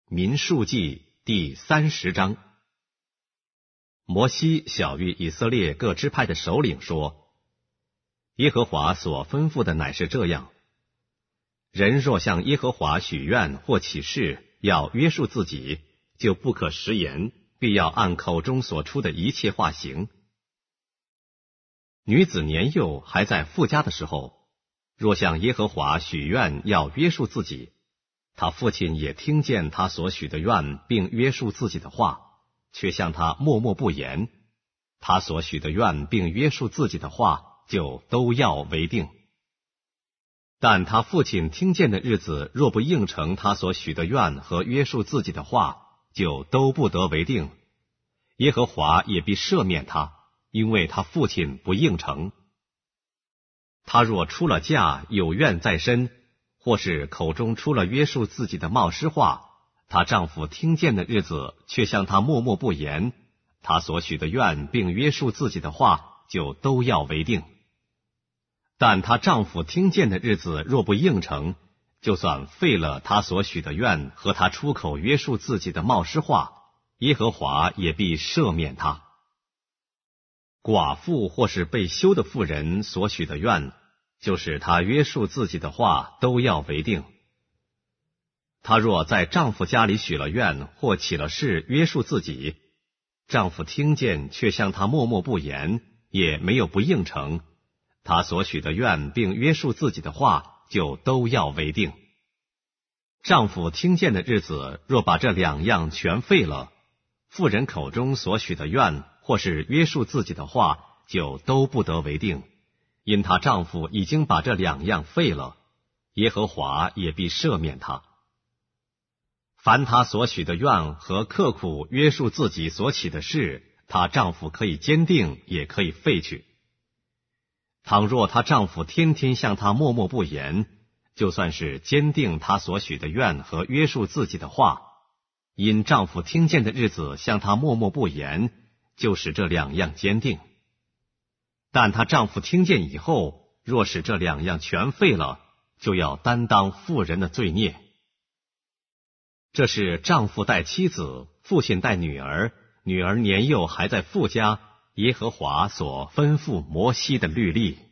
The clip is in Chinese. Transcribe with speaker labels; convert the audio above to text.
Speaker 1: 民数记第30章。摩西晓谕以色列各支派的首领说：耶和华所吩咐的乃是这样：人若向耶和华许愿或起誓，要约束自己，就不可食言，必要按口中所出的一切话行。女子年幼还在父家的时候，若向耶和华许愿要约束自己，他父亲也听见他所许的愿，并约束自己的话，却向他默默不言，他所许的愿并约束自己的话，就都要为定。但他父亲听见的日子，若不应承他所许的愿和约束自己的话，就都不得为定。耶和华也必赦免他，因为他父亲不应承。他若出了嫁，有怨在身，或是口中出了约束自己的冒失话，她丈夫听见的日子，却向她默默不言，她所许的愿并约束自己的话，就都要为定。但她丈夫听见的日子若不应承，就算废了她所许的愿和她出口约束自己的冒失话，耶和华也必赦免她。寡妇或是被休的妇人所许的愿，就是她约束自己的话，都要为定。她若在丈夫家里许了愿或起了誓约束自己，丈夫听见却向她默默不言，也没有不应承，她所许的愿并约束自己的话，就都要为定。丈夫听见的日子，若把这两样全废了，妇人口中所许的愿或是约束自己的话，就都不得为定，因她丈夫已经把这两样废了，耶和华也必赦免她。凡她所许的愿和刻苦约束自己所起的事，她丈夫可以坚定，也可以废去。倘若她丈夫天天向她默默不言，就算是坚定她所许的愿和约束自己的话，因丈夫听见的日子向她默默不言，就使这两样坚定。但她丈夫听见以后，若使这两样全废了，就要担当妇人的罪孽。这是丈夫待妻子，父亲待女儿，女儿年幼还在父家，耶和华所吩咐摩西的律例。